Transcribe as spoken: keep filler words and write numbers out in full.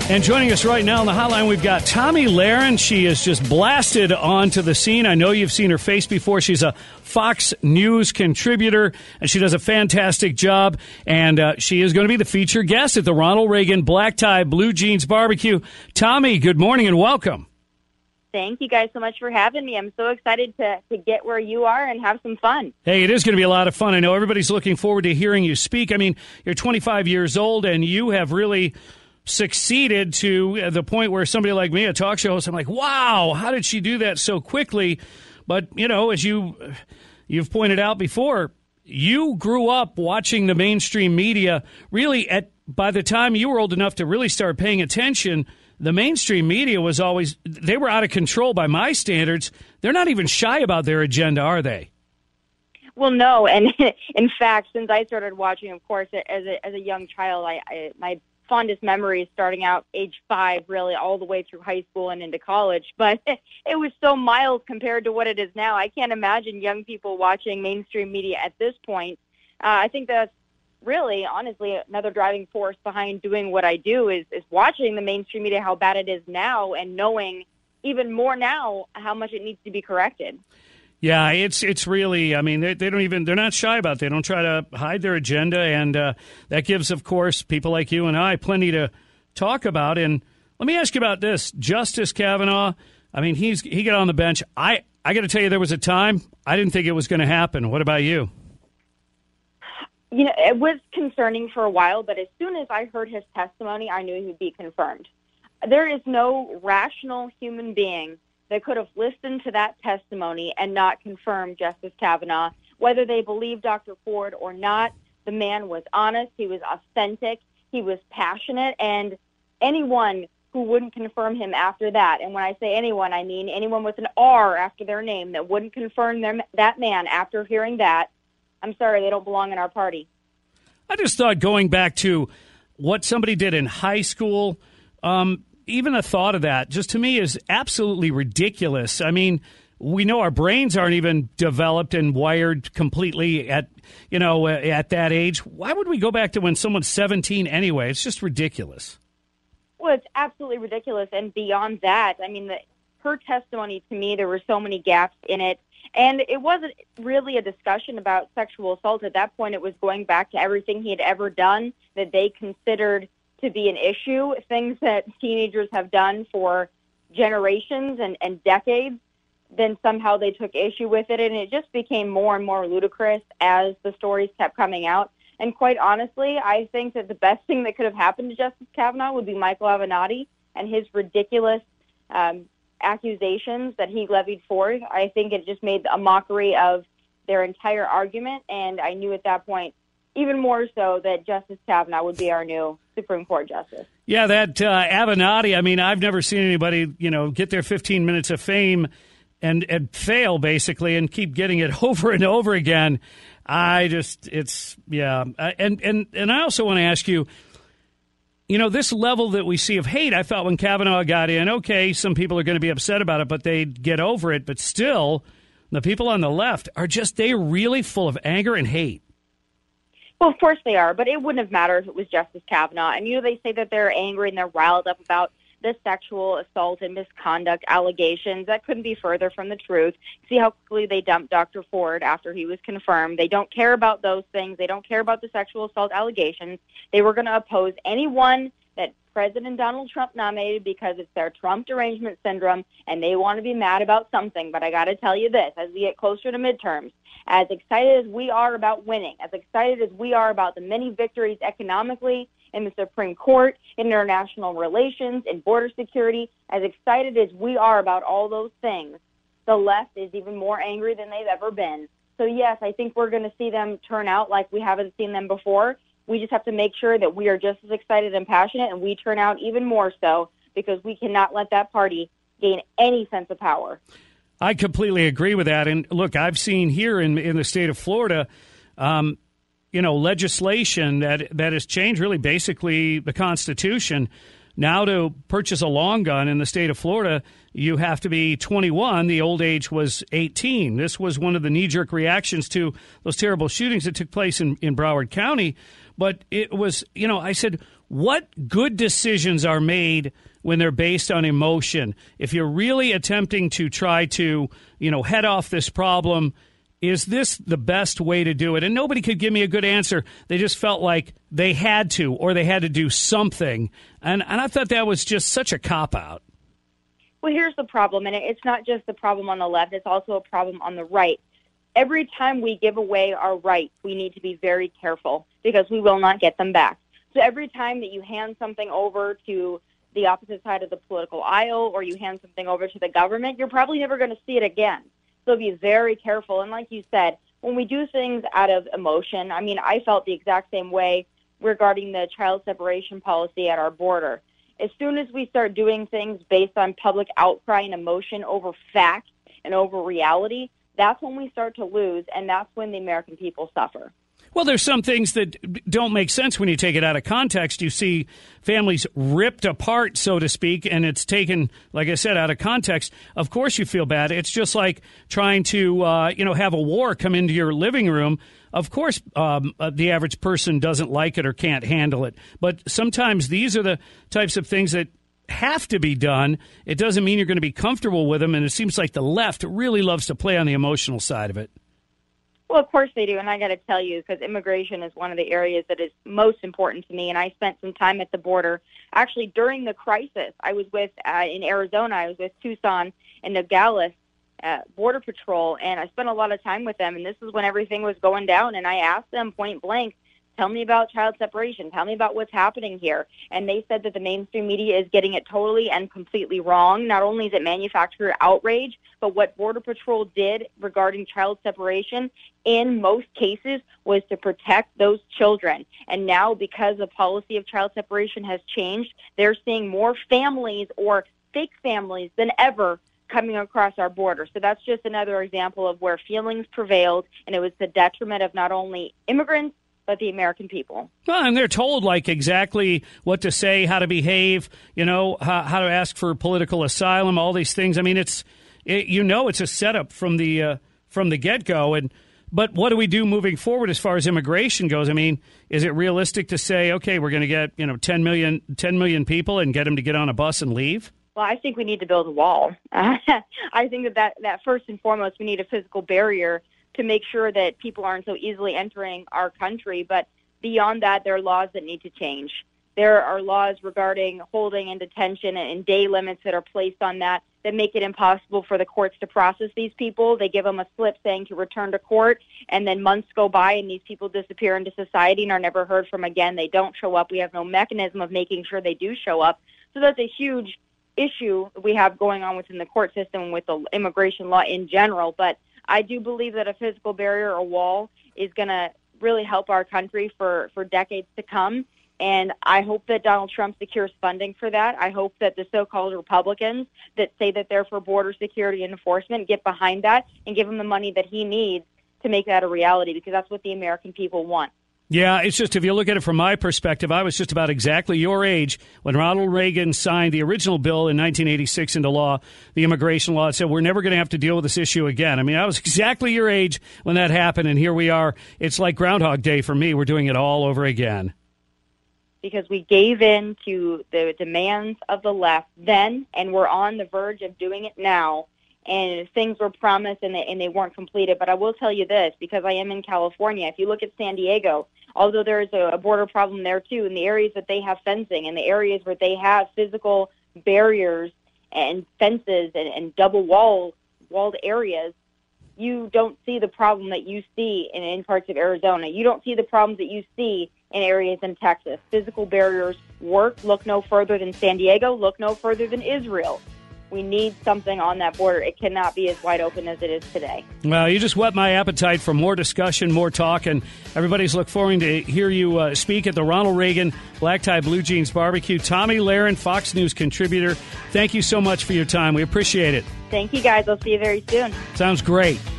And joining us right now on the hotline, we've got Tomi Lahren. She is just blasted onto the scene. I know you've seen her face before. She's a Fox News contributor, and she does a fantastic job. And uh, she is going to be the featured guest at the Ronald Reagan Black Tie Blue Jeans Barbecue. Tomi, good morning and welcome. Thank you guys so much for having me. I'm so excited to, to get where you are and have some fun. Hey, it is going to be a lot of fun. I know everybody's looking forward to hearing you speak. I mean, you're twenty-five years old, and you have really succeeded to the point where somebody like me, a talk show host, I'm like, wow, how did she do that so quickly? But, you know, as you, you've pointed out before, you grew up watching the mainstream media. Really, at by the time you were old enough to really start paying attention, the mainstream media was always, they were out of control by my standards. They're not even shy about their agenda, are they? Well, no. And in fact, since I started watching, of course, as a, as a young child, I, I my fondest memories starting out age five, really all the way through high school and into college. But it was so mild compared to what it is now. I can't imagine young people watching mainstream media at this point. Uh, I think that's really, honestly, another driving force behind doing what I do is, is watching the mainstream media, how bad it is now, and knowing even more now how much it needs to be corrected. Yeah, it's it's really, I mean, they, they don't even, they're not shy about it. They don't try to hide their agenda, and uh, that gives, of course, people like you and I plenty to talk about. And let me ask you about this. Justice Kavanaugh, I mean, he's he got on the bench. I, I got to tell you, there was a time I didn't think it was going to happen. What about you? You know, it was concerning for a while, but as soon as I heard his testimony, I knew he would be confirmed. There is no rational human being that could have listened to that testimony and not confirmed Justice Kavanaugh. Whether they believe Doctor Ford or not, the man was honest, he was authentic, he was passionate, and anyone who wouldn't confirm him after that, and when I say anyone, I mean anyone with an R after their name that wouldn't confirm them, that man after hearing that, I'm sorry, they don't belong in our party. I just thought going back to what somebody did in high school, um, even the thought of that, just to me, is absolutely ridiculous. I mean, we know our brains aren't even developed and wired completely at, you know, at that age. Why would we go back to when someone's seventeen anyway? It's just ridiculous. Well, it's absolutely ridiculous. And beyond that, I mean, the, her testimony, to me, there were so many gaps in it. And it wasn't really a discussion about sexual assault. At that point, it was going back to everything he had ever done that they considered to be an issue, things that teenagers have done for generations and, and decades. Then somehow they took issue with it, and it just became more and more ludicrous as the stories kept coming out. And quite honestly, I think that the best thing that could have happened to Justice Kavanaugh would be Michael Avenatti and his ridiculous um, accusations that he levied forth. I think it just made a mockery of their entire argument, and I knew at that point, even more so, that Justice Kavanaugh would be our new Supreme Court justice. Yeah, that uh, Avenatti, I mean, I've never seen anybody, you know, get their fifteen minutes of fame and, and fail, basically, and keep getting it over and over again. I just, it's, yeah. And, and, and I also want to ask you, you know, this level that we see of hate, I felt when Kavanaugh got in, okay, some people are going to be upset about it, but they get over it. But still, the people on the left are just, they're really full of anger and hate. Well, of course they are, but it wouldn't have mattered if it was Justice Kavanaugh. And, you know, they say that they're angry and they're riled up about the sexual assault and misconduct allegations. That couldn't be further from the truth. See how quickly they dumped Doctor Ford after he was confirmed. They don't care about those things. They don't care about the sexual assault allegations. They were going to oppose anyone that President Donald Trump nominated because it's their Trump derangement syndrome, and they want to be mad about something. But I got to tell you this, as we get closer to midterms, as excited as we are about winning, as excited as we are about the many victories economically in the Supreme Court, in international relations, in border security, as excited as we are about all those things, the left is even more angry than they've ever been. So, yes, I think we're going to see them turn out like we haven't seen them before. We just have to make sure that we are just as excited and passionate, and we turn out even more so, because we cannot let that party gain any sense of power. I completely agree with that. And look, I've seen here in in the state of Florida, um, you know, legislation that that has changed really basically the Constitution. Now, to purchase a long gun in the state of Florida, you have to be twenty-one. The old age was eighteen. This was one of the knee-jerk reactions to those terrible shootings that took place in, in Broward County. But it was, you know, I said, what good decisions are made when they're based on emotion? If you're really attempting to try to, you know, head off this problem, is this the best way to do it? And nobody could give me a good answer. They just felt like they had to, or they had to do something. And, and I thought that was just such a cop-out. Well, here's the problem, and it's not just the problem on the left. It's also a problem on the right. Every time we give away our rights, we need to be very careful because we will not get them back. So every time that you hand something over to the opposite side of the political aisle or you hand something over to the government, you're probably never going to see it again. So be very careful. And like you said, when we do things out of emotion, I mean, I felt the exact same way regarding the child separation policy at our border. As soon as we start doing things based on public outcry and emotion over fact and over reality, that's when we start to lose, and that's when the American people suffer. Well, there's some things that don't make sense when you take it out of context. You see families ripped apart, so to speak, and it's taken, like I said, out of context. Of course you feel bad. It's just like trying to, uh, you know, have a war come into your living room. Of course, um, uh, the average person doesn't like it or can't handle it. But sometimes these are the types of things that have to be done. It doesn't mean you're going to be comfortable with them, and it seems like the left really loves to play on the emotional side of it. Well, of course they do, and I got to tell you, because immigration is one of the areas that is most important to me, and I spent some time at the border. Actually, during the crisis, I was with, uh, in Arizona, I was with Tucson and Nogales uh, Border Patrol, and I spent a lot of time with them, and this is when everything was going down, and I asked them point blank, tell me about child separation. Tell me about what's happening here. And they said that the mainstream media is getting it totally and completely wrong. Not only is it manufactured outrage, but what Border Patrol did regarding child separation in most cases was to protect those children. And now, because the policy of child separation has changed, they're seeing more families or fake families than ever coming across our border. So that's just another example of where feelings prevailed, and it was the detriment of not only immigrants, but the American people. Well, and they're told, like, exactly what to say, how to behave, you know, how, how to ask for political asylum, all these things. I mean, it's, it, you know, it's a setup from the uh, from the get-go. And but what do we do moving forward as far as immigration goes? I mean, is it realistic to say, okay, we're going to get, you know, ten million, ten million people and get them to get on a bus and leave? Well, I think we need to build a wall. I think that, that, that first and foremost, we need a physical barrier to make sure that people aren't so easily entering our country. But beyond that, there are laws that need to change. There are laws regarding holding and detention and day limits that are placed on that that make it impossible for the courts to process these people. They give them a slip saying to return to court, and then months go by and these people disappear into society and are never heard from again. They don't show up. We have no mechanism of making sure they do show up. So that's a huge issue we have going on within the court system and with the immigration law in general. But I do believe that a physical barrier or wall is going to really help our country for, for decades to come. And I hope that Donald Trump secures funding for that. I hope that the so-called Republicans that say that they're for border security and enforcement get behind that and give him the money that he needs to make that a reality, because that's what the American people want. Yeah, it's just, if you look at it from my perspective, I was just about exactly your age when Ronald Reagan signed the original bill in nineteen eighty-six into law, the immigration law. It said we're never going to have to deal with this issue again. I mean, I was exactly your age when that happened, and here we are. It's like Groundhog Day for me. We're doing it all over again. Because we gave in to the demands of the left then, and we're on the verge of doing it now. And things were promised and they, and they weren't completed. But I will tell you this, because I am in California, if you look at San Diego, although there is a, a border problem there too, in the areas that they have fencing, in the areas where they have physical barriers and fences and, and double wall, walled areas, you don't see the problem that you see in, in parts of Arizona. You don't see the problems that you see in areas in Texas. Physical barriers work. Look no further than San Diego. Look no further than Israel. We need something on that border. It cannot be as wide open as it is today. Well, you just whet my appetite for more discussion, more talk, and everybody's look forward to hear you uh, speak at the Ronald Reagan Black Tie Blue Jeans Barbecue. Tomi Lahren, Fox News contributor, thank you so much for your time. We appreciate it. Thank you, guys. I'll see you very soon. Sounds great.